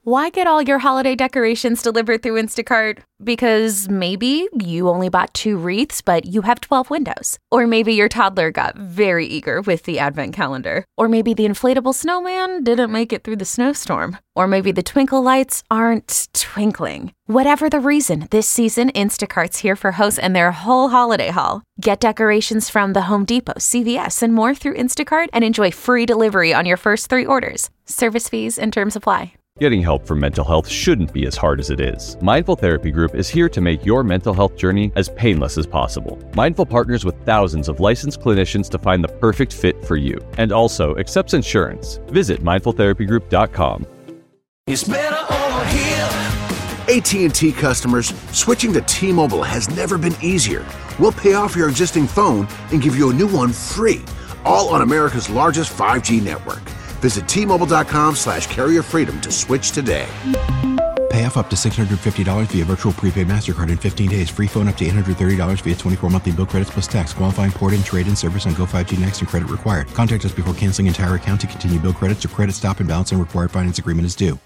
Why get all your holiday decorations delivered through Instacart? Because maybe you only bought 2 wreaths, but you have 12 windows. Or maybe your toddler got very eager with the advent calendar. Or maybe the inflatable snowman didn't make it through the snowstorm. Or maybe the twinkle lights aren't twinkling. Whatever the reason, this season, Instacart's here for hosts and their whole holiday haul. Get decorations from the Home Depot, CVS, and more through Instacart and enjoy free delivery on your first 3 orders. Service fees and terms apply. Getting help for mental health shouldn't be as hard as it is. Mindful Therapy Group is here to make your mental health journey as painless as possible. Mindful partners with thousands of licensed clinicians to find the perfect fit for you, and also accepts insurance. Visit mindfultherapygroup.com. It's better over here. AT&T customers, switching to T-Mobile has never been easier. We'll pay off your existing phone and give you a new one free, all on America's largest 5G network. Visit T-Mobile.com/carrier freedom to switch today. Pay off up to $650 via virtual prepaid MasterCard in 15 days. Free phone up to $830 via 24 monthly bill credits plus tax. Qualifying port-in, trade-in service on Go 5G Next and credit required. Contact us before canceling entire account to continue bill credits or credit stop and balance and required finance agreement is due.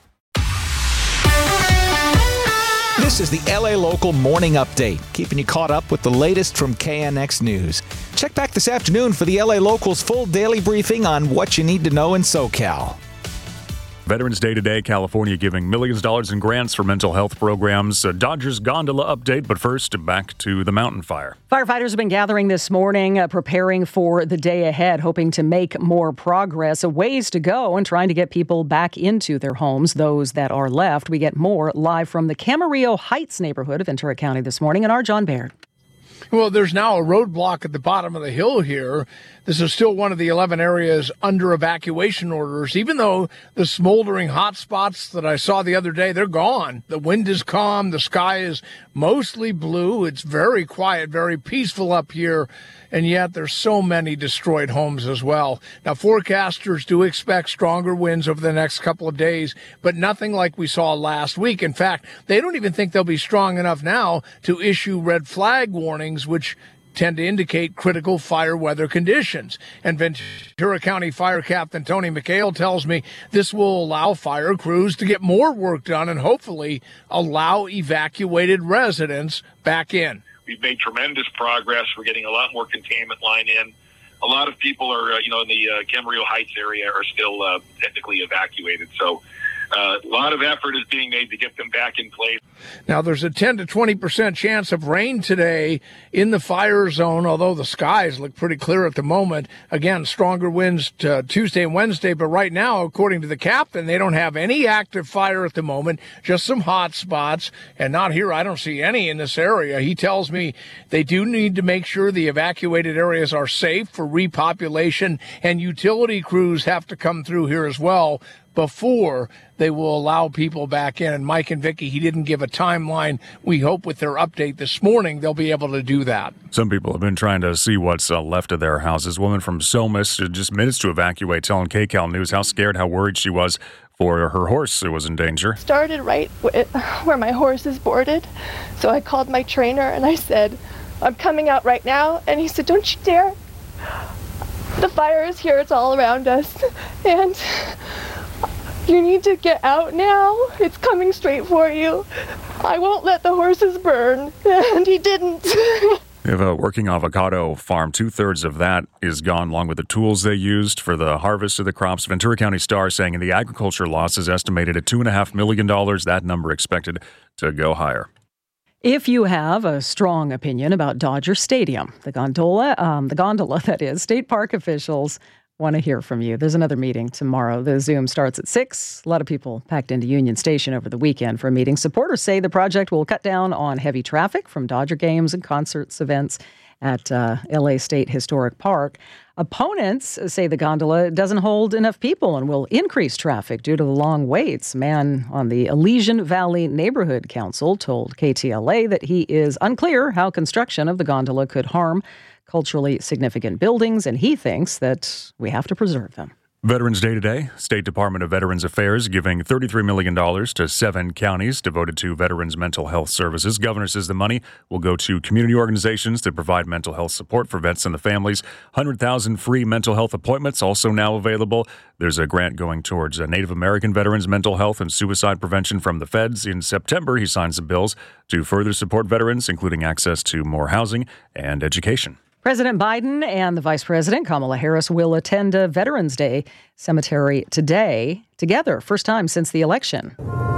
This is the LA Local Morning Update, keeping you caught up with the latest from KNX News. Check back this afternoon for the LA Local's full daily briefing on what you need to know in SoCal. Veterans Day today, California giving millions of dollars in grants for mental health programs. A Dodgers gondola update, but first, back to the mountain fire. Firefighters have been gathering this morning, preparing for the day ahead, hoping to make more progress. A ways to go and trying to get people back into their homes, those that are left. We get more live from the Camarillo Heights neighborhood of Ventura County this morning, and our John Baird. Well, there's now a roadblock at the bottom of the hill here. This is still one of the 11 areas under evacuation orders, even though the smoldering hot spots that I saw the other day, they're gone. The wind is calm. The sky is mostly blue. It's very quiet, very peaceful up here. And yet there's so many destroyed homes as well. Now, forecasters do expect stronger winds over the next couple of days, but nothing like we saw last week. In fact, they don't even think they'll be strong enough now to issue red flag warnings, which tend to indicate critical fire weather conditions. And Ventura County Fire Captain Tony McHale tells me this will allow fire crews to get more work done and hopefully allow evacuated residents back in. We've made tremendous progress. We're getting a lot more containment line in. A lot of people are, in the Camarillo Heights area are still technically evacuated. So a lot of effort is being made to get them back in place. Now, there's a 10 to 20% chance of rain today in the fire zone, although the skies look pretty clear at the moment. Again, stronger winds Tuesday and Wednesday, but right now, according to the captain, they don't have any active fire at the moment, just some hot spots, and not here. I don't see any in this area. He tells me they do need to make sure the evacuated areas are safe for repopulation, and utility crews have to come through here as well before they will allow people back in. And Mike and Vicky, he didn't give a timeline. We hope with their update this morning, they'll be able to do that. Some people have been trying to see what's left of their houses. Woman from Somas, just minutes to evacuate, telling KCAL News how scared, how worried she was for her horse who was in danger. Started right where my horse is boarded. So I called my trainer and I said, I'm coming out right now. And he said, don't you dare. The fire is here. It's all around us. And you need to get out now. It's coming straight for you. I won't let the horses burn. And he didn't. They have a working avocado farm. 2/3 of that is gone, along with the tools they used for the harvest of the crops. Ventura County Star saying the agriculture loss is estimated at $2.5 million. That number expected to go higher. If you have a strong opinion about Dodger Stadium, the gondola that is, state park officials want to hear from you. There's another meeting tomorrow. The Zoom starts at 6. A lot of people packed into Union Station over the weekend for a meeting. Supporters say the project will cut down on heavy traffic from Dodger games and concerts events at LA State Historic Park. Opponents say the gondola doesn't hold enough people and will increase traffic due to the long waits. A man on the Elysian Valley Neighborhood Council told KTLA that he is unclear how construction of the gondola could harm culturally significant buildings, and he thinks that we have to preserve them. Veterans Day today, State Department of Veterans Affairs giving $33 million to 7 counties devoted to veterans' mental health services. Governor says the money will go to community organizations that provide mental health support for vets and the families. 100,000 free mental health appointments also now available. There's a grant going towards Native American veterans' mental health and suicide prevention from the feds. In September, he signed some bills to further support veterans, including access to more housing and education. President Biden and the Vice President, Kamala Harris, will attend a Veterans Day cemetery today together, first time since the election.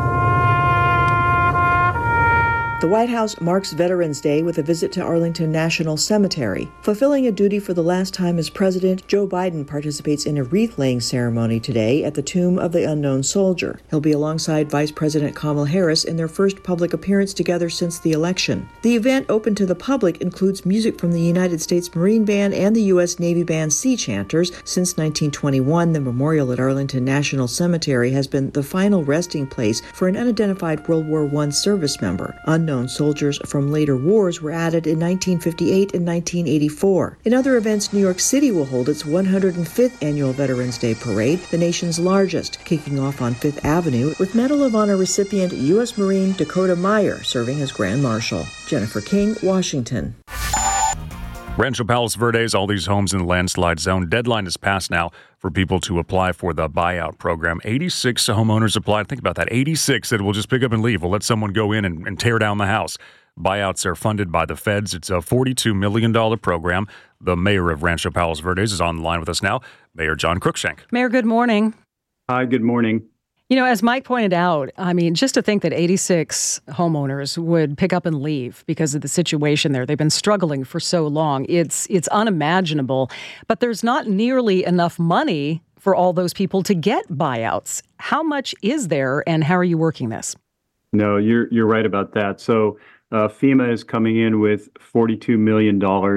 The White House marks Veterans Day with a visit to Arlington National Cemetery. Fulfilling a duty for the last time as president, Joe Biden participates in a wreath-laying ceremony today at the Tomb of the Unknown Soldier. He'll be alongside Vice President Kamala Harris in their first public appearance together since the election. The event, open to the public, includes music from the United States Marine Band and the U.S. Navy Band Sea Chanters. Since 1921, the memorial at Arlington National Cemetery has been the final resting place for an unidentified World War I service member. Unknown soldiers from later wars were added in 1958 and 1984. In other events, New York City will hold its 105th annual Veterans Day Parade, the nation's largest, kicking off on Fifth Avenue with Medal of Honor recipient U.S. Marine Dakota Meyer serving as Grand Marshal. Jennifer King, Washington. Rancho Palos Verdes, all these homes in the landslide zone. Deadline is passed now for people to apply for the buyout program. 86 homeowners applied. Think about that. 86 that will just pick up and leave. We'll let someone go in and tear down the house. Buyouts are funded by the feds. It's a $42 million program. The mayor of Rancho Palos Verdes is on the line with us now, Mayor John Cruikshank. Mayor, good morning. Hi, good morning. You know, as Mike pointed out, I mean, just to think that 86 homeowners would pick up and leave because of the situation there. They've been struggling for so long. It's unimaginable. But there's not nearly enough money for all those people to get buyouts. How much is there, and how are you working this? No, you're right about that. So FEMA is coming in with $42 million.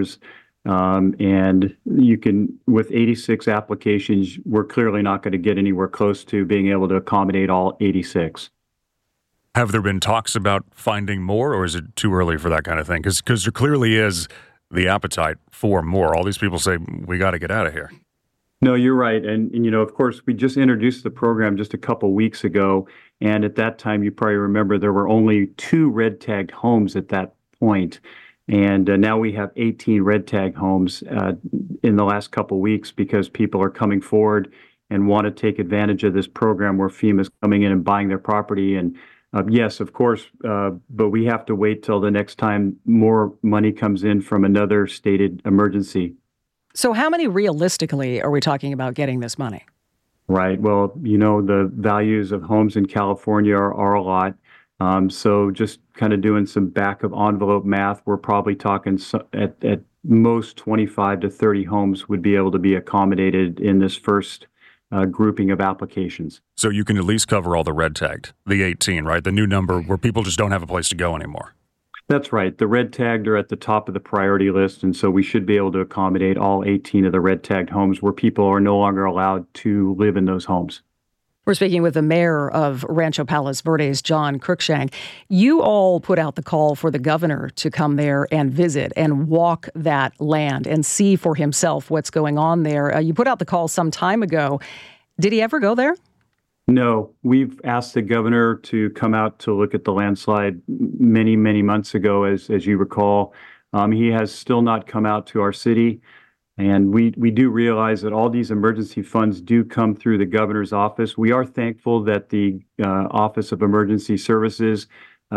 And you can, with 86 applications, we're clearly not going to get anywhere close to being able to accommodate all 86. Have there been talks about finding more, or is it too early for that kind of thing? Because there clearly is the appetite for more. All these people say, we got to get out of here. No, you're right. And, you know, of course, we just introduced the program just a couple weeks ago. And at that time, you probably remember there were only 2 red tagged homes at that point. And now we have 18 red tag homes in the last couple weeks because people are coming forward and want to take advantage of this program where FEMA is coming in and buying their property. And yes, of course, but we have to wait till the next time more money comes in from another stated emergency. So how many realistically are we talking about getting this money? Right. Well, you know, the values of homes in California are a lot. So just kind of doing some back of envelope math, we're probably talking at most 25 to 30 homes would be able to be accommodated in this first grouping of applications. So you can at least cover all the red tagged, the 18, right? The new number where people just don't have a place to go anymore. That's right. The red tagged are at the top of the priority list. And so we should be able to accommodate all 18 of the red tagged homes where people are no longer allowed to live in those homes. We're speaking with the mayor of Rancho Palos Verdes, John Cruikshank. You all put out the call for the governor to come there and visit and walk that land and see for himself what's going on there. You put out the call some time ago. Did he ever go there? No. We've asked the governor to come out to look at the landslide many, many months ago, as you recall. He has still not come out to our city. And we do realize that all these emergency funds do come through the governor's office. We are thankful that the Office of Emergency Services,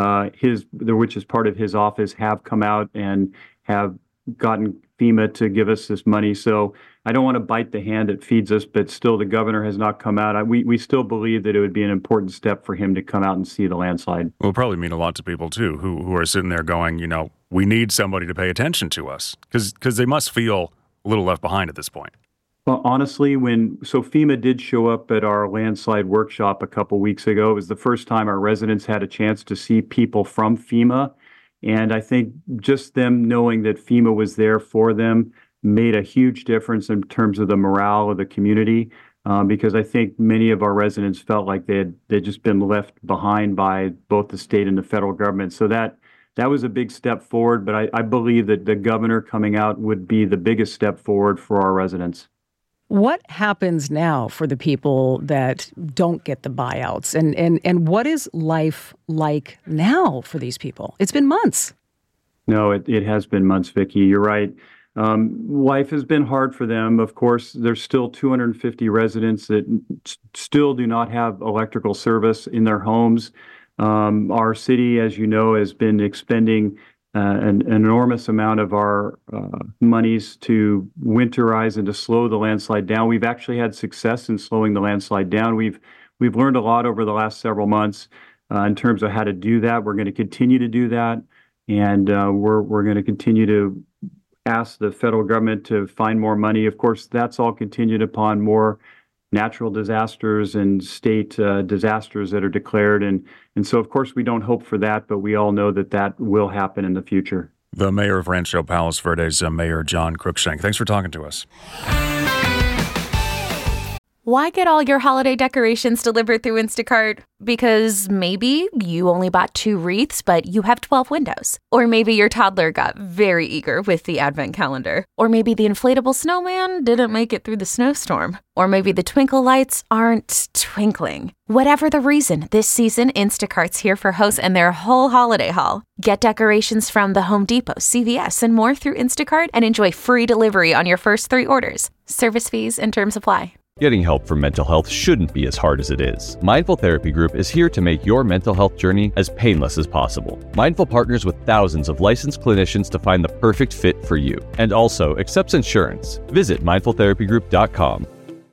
which is part of his office, have come out and have gotten FEMA to give us this money. So I don't want to bite the hand that feeds us, but still the governor has not come out. We still believe that it would be an important step for him to come out and see the landslide. Well, it'll probably mean a lot to people, too, who are sitting there going, you know, we need somebody to pay attention to us because they must feel a little left behind at this point. Well, honestly, so FEMA did show up at our landslide workshop a couple weeks ago. It was the first time our residents had a chance to see people from FEMA. And I think just them knowing that FEMA was there for them made a huge difference in terms of the morale of the community. Because I think many of our residents felt like they'd just been left behind by both the state and the federal government. So that was a big step forward, but I believe that the governor coming out would be the biggest step forward for our residents. What happens now for the people that don't get the buyouts? And what is life like now for these people? It's been months. No, it has been months, Vicki. You're right. Life has been hard for them. Of course, there's still 250 residents that still do not have electrical service in their homes. Our city, as you know, has been expending an enormous amount of our monies to winterize and to slow the landslide down. We've actually had success in slowing the landslide down. We've learned a lot over the last several months in terms of how to do that. We're going to continue to do that, and we're going to continue to ask the federal government to find more money. Of course, that's all contingent upon more natural disasters and state disasters that are declared. And so, of course, we don't hope for that, but we all know that that will happen in the future. The mayor of Rancho Palos Verdes, Mayor John Cruikshank. Thanks for talking to us. Why get all your holiday decorations delivered through Instacart? Because maybe you only bought 2 wreaths, but you have 12 windows. Or maybe your toddler got very eager with the advent calendar. Or maybe the inflatable snowman didn't make it through the snowstorm. Or maybe the twinkle lights aren't twinkling. Whatever the reason, this season, Instacart's here for hosts and their whole holiday haul. Get decorations from the Home Depot, CVS, and more through Instacart and enjoy free delivery on your first 3 orders. Service fees and terms apply. Getting help for mental health shouldn't be as hard as it is. Mindful Therapy Group is here to make your mental health journey as painless as possible. Mindful partners with thousands of licensed clinicians to find the perfect fit for you, and also accepts insurance. Visit mindfultherapygroup.com.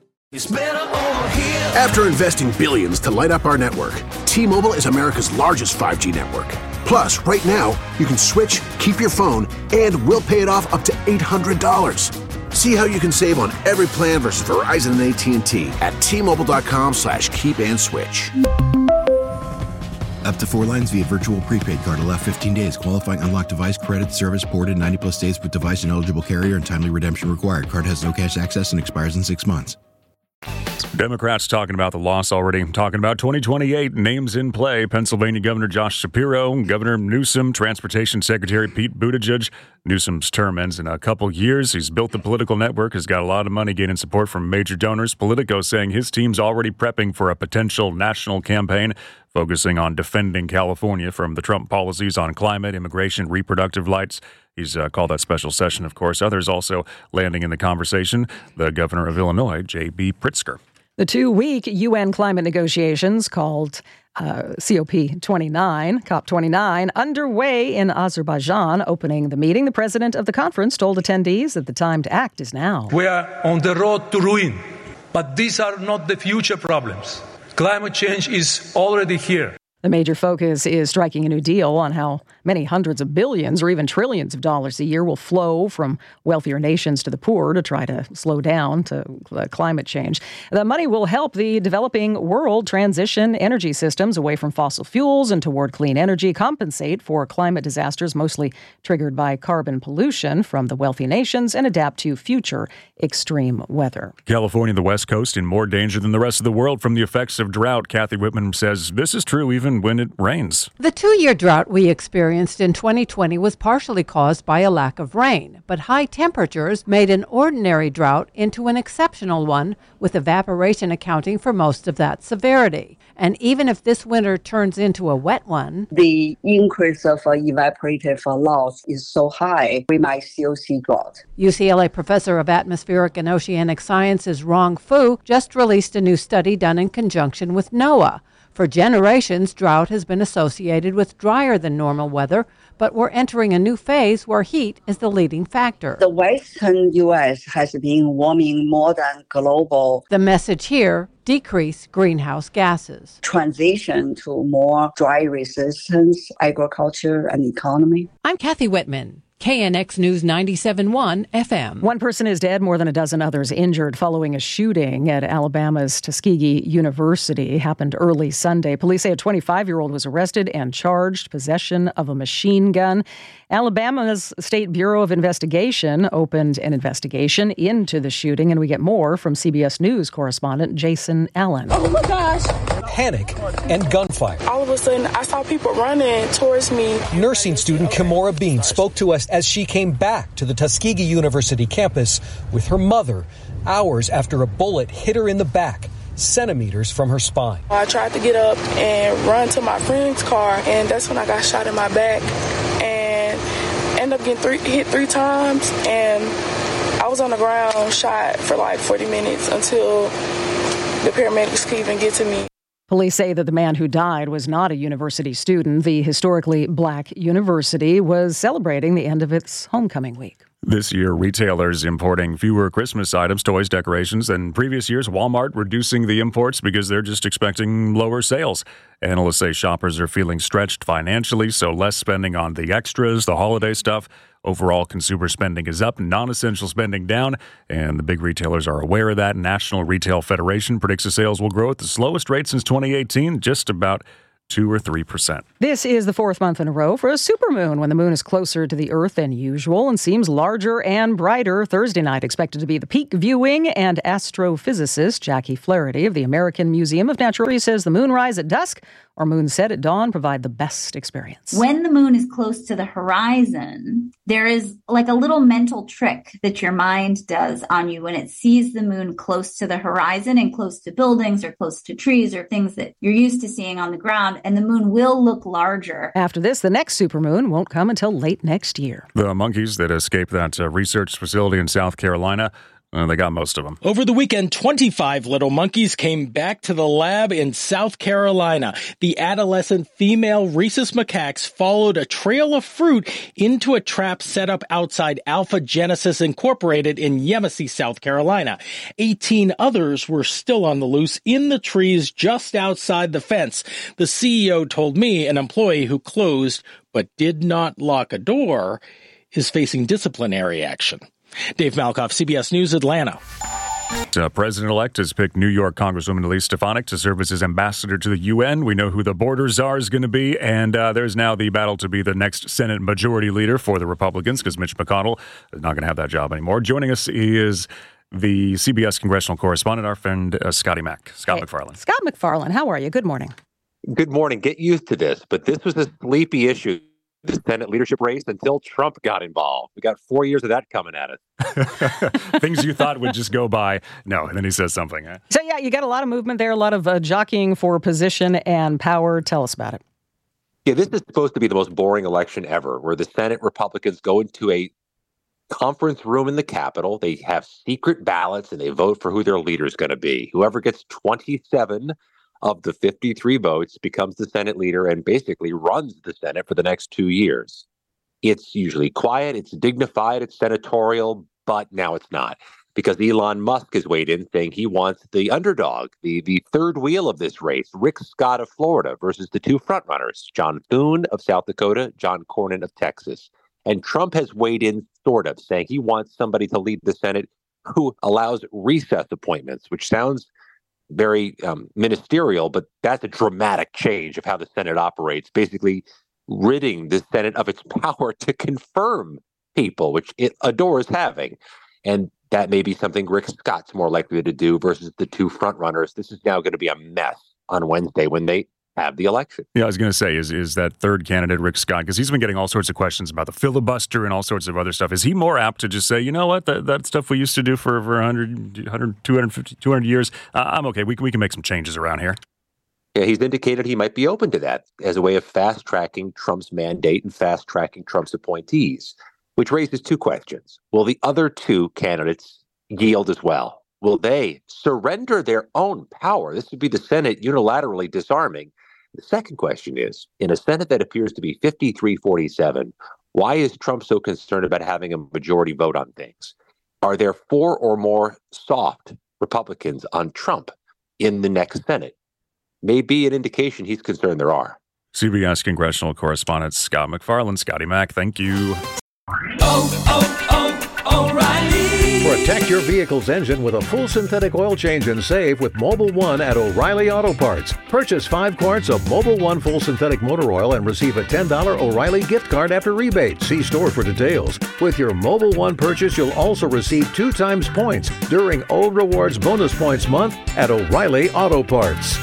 After investing billions to light up our network, T-Mobile is America's largest 5G network. Plus, right now, you can switch, keep your phone, and we'll pay it off up to $800. See how you can save on every plan versus Verizon and AT&T at T-Mobile.com/keep-and-switch. Up to 4 lines via virtual prepaid card. Allow 15 days. Qualifying unlocked device credit service ported 90-plus days with device and eligible carrier and timely redemption required. Card has no cash access and expires in 6 months. Democrats talking about the loss already, talking about 2028 names in play. Pennsylvania Governor Josh Shapiro, Governor Newsom, Transportation Secretary Pete Buttigieg. Newsom's term ends in a couple years. He's built the political network, has got a lot of money, gaining support from major donors. Politico saying his team's already prepping for a potential national campaign focusing on defending California from the Trump policies on climate, immigration, reproductive rights. He's called that special session, of course. Others also landing in the conversation. The governor of Illinois, J.B. Pritzker. The 2-week UN climate negotiations called COP29, underway in Azerbaijan. Opening the meeting, the president of the conference told attendees that the time to act is now. We are on the road to ruin, but these are not the future problems. Climate change is already here. The major focus is striking a new deal on how many hundreds of billions or even trillions of dollars a year will flow from wealthier nations to the poor to try to slow down to climate change. The money will help the developing world transition energy systems away from fossil fuels and toward clean energy, compensate for climate disasters mostly triggered by carbon pollution from the wealthy nations, and adapt to future extreme weather. California and the West Coast in more danger than the rest of the world from the effects of drought. Kathy Whitman says this is true even when it rains. The 2-year drought we experienced in 2020 was partially caused by a lack of rain, but high temperatures made an ordinary drought into an exceptional one, with evaporation accounting for most of that severity. And even if this winter turns into a wet one, the increase of evaporative loss is so high, we might still see drought. UCLA professor of atmospheric and oceanic sciences Rong Fu just released a new study done in conjunction with NOAA. For generations, drought has been associated with drier than normal weather, but we're entering a new phase where heat is the leading factor. The western U.S. has been warming more than global. The message here, decrease greenhouse gases. Transition to more dry resistance agriculture and economy. I'm Kathy Whitman. KNX News 97.1 FM. One person is dead, more than a dozen others injured following a shooting at Alabama's Tuskegee University. Happened early Sunday. Police say a 25-year-old was arrested and charged possession of a machine gun. Alabama's State Bureau of Investigation opened an investigation into the shooting, and we get more from CBS News correspondent Jason Allen. Oh my gosh. Panic and gunfire. All of a sudden, I saw people running towards me. Nursing student Kimora Bean spoke to us as she came back to the Tuskegee University campus with her mother hours after a bullet hit her in the back, centimeters from her spine. I tried to get up and run to my friend's car, and that's when I got shot in my back and ended up getting hit 3 times, and I was on the ground shot for like 40 minutes until the paramedics could even get to me. Police say that the man who died was not a university student. The historically black university was celebrating the end of its homecoming week. This year, retailers importing fewer Christmas items, toys, decorations than previous years. Walmart reducing the imports because they're just expecting lower sales. Analysts say shoppers are feeling stretched financially, so less spending on the extras, the holiday stuff. Overall, consumer spending is up, non-essential spending down, and the big retailers are aware of that. National Retail Federation predicts the sales will grow at the slowest rate since 2018, just about 2 or 3%. This is the 4th month in a row for a supermoon when the moon is closer to the Earth than usual and seems larger and brighter. Thursday night expected to be the peak viewing, and astrophysicist Jackie Flaherty of the American Museum of Natural History says the moonrise at dusk or moonset at dawn provide the best experience. When the moon is close to the horizon, there is like a little mental trick that your mind does on you when it sees the moon close to the horizon and close to buildings or close to trees or things that you're used to seeing on the ground, and the moon will look larger. After this, the next supermoon won't come until late next year. The monkeys that escaped that research facility in South Carolina, they got most of them. Over the weekend, 25 little monkeys came back to the lab in South Carolina. The adolescent female rhesus macaques followed a trail of fruit into a trap set up outside Alpha Genesis Incorporated in Yemassee, South Carolina. 18 others were still on the loose in the trees just outside the fence. The CEO told me an employee who closed but did not lock a door is facing disciplinary action. Dave Malkoff, CBS News, Atlanta. President-elect has picked New York Congresswoman Elise Stefanik to serve as his ambassador to the UN. We know who the border czar is going to be, and there's now the battle to be the next Senate Majority Leader for the Republicans because Mitch McConnell is not going to have that job anymore. Joining us is the CBS congressional correspondent, our friend Scott McFarland. Scott McFarland, how are you? Good morning. Good morning. Get used to this, but this was a sleepy issue, the Senate leadership race, until Trump got involved. We got 4 years of that coming at us. Things you thought would just go by. No, and then he says something. Huh? So, yeah, you got a lot of movement there, a lot of jockeying for position and power. Tell us about it. Yeah, this is supposed to be the most boring election ever, where the Senate Republicans go into a conference room in the Capitol. They have secret ballots, and they vote for who their leader is going to be. Whoever gets 27 of the 53 votes becomes the Senate leader and basically runs the Senate for the next 2 years. It's usually quiet, it's dignified, it's senatorial, but now it's not, because Elon Musk has weighed in saying he wants the underdog, the third wheel of this race, Rick Scott of Florida versus the two frontrunners, John Thune of South Dakota, John Cornyn of Texas. And Trump has weighed in sort of, saying he wants somebody to lead the Senate who allows recess appointments, which sounds very ministerial, but that's a dramatic change of how the Senate operates, basically ridding the Senate of its power to confirm people, which it adores having. And that may be something Rick Scott's more likely to do versus the two frontrunners. This is now going to be a mess on Wednesday when they have the election. Yeah, I was going to say, is that third candidate, Rick Scott, because he's been getting all sorts of questions about the filibuster and all sorts of other stuff. Is he more apt to just say, you know what, that stuff we used to do for 100, 250, 200 years, I'm okay, we can make some changes around here? Yeah, he's indicated he might be open to that as a way of fast-tracking Trump's mandate and fast-tracking Trump's appointees, which raises two questions. Will the other two candidates yield as well? Will they surrender their own power? This would be the Senate unilaterally disarming. The second question is, in a Senate that appears to be 53-47, why is Trump so concerned about having a majority vote on things? Are there 4 or more soft Republicans on Trump in the next Senate? May be an indication he's concerned there are. CBS congressional correspondent Scott McFarland. Scotty Mac, thank you. O'Reilly. Protect your vehicle's engine with a full synthetic oil change and save with Mobil 1 at O'Reilly Auto Parts. Purchase 5 quarts of Mobil 1 full synthetic motor oil and receive a $10 O'Reilly gift card after rebate. See store for details. With your Mobil 1 purchase, you'll also receive 2 times points during O Rewards Bonus Points Month at O'Reilly Auto Parts.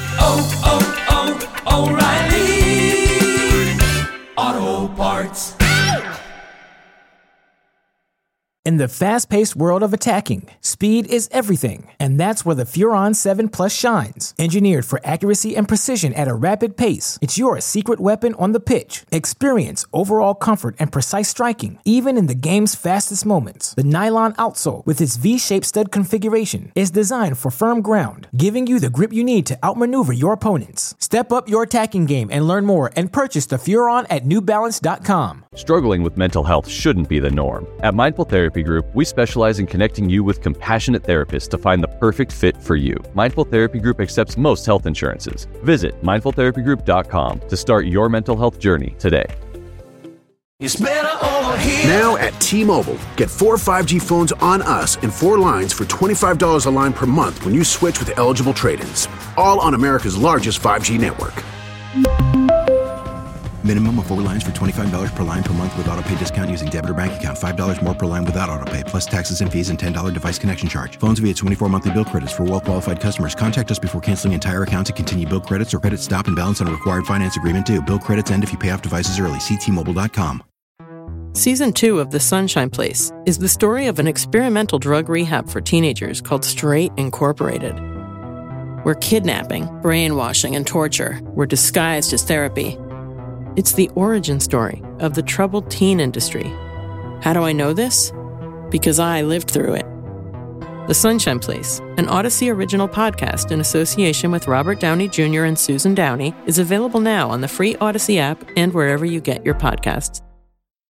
O'Reilly Auto Parts. In the fast-paced world of attacking, speed is everything, and that's where the Furon 7 Plus shines. Engineered for accuracy and precision at a rapid pace, it's your secret weapon on the pitch. Experience overall comfort and precise striking, even in the game's fastest moments. The nylon outsole, with its V-shaped stud configuration, is designed for firm ground, giving you the grip you need to outmaneuver your opponents. Step up your attacking game and learn more and purchase the Furon at NewBalance.com. Struggling with mental health shouldn't be the norm. At Mindful Therapy Group, we specialize in connecting you with compassionate therapists to find the perfect fit for you. Mindful Therapy Group accepts most health insurances. Visit mindfultherapygroup.com to start your mental health journey today. It's better over here. Now at T-Mobile, get 4 5G phones on us and 4 lines for $25 a line per month when you switch with eligible trade-ins. All on America's largest 5G network. Minimum of 4 lines for $25 per line per month with autopay discount using debit or bank account. $5 more per line without autopay, plus taxes and fees and $10 device connection charge. Phones via 24 monthly bill credits for well-qualified customers. Contact us before canceling entire account to continue bill credits or credit stop and balance on required finance agreement due. Bill credits end if you pay off devices early. See T-Mobile.com. Season 2 of The Sunshine Place is the story of an experimental drug rehab for teenagers called Straight Incorporated, where kidnapping, brainwashing, and torture were disguised as therapy. It's the origin story of the troubled teen industry. How do I know this? Because I lived through it. The Sunshine Place, an Odyssey original podcast in association with Robert Downey Jr. and Susan Downey, is available now on the free Odyssey app and wherever you get your podcasts.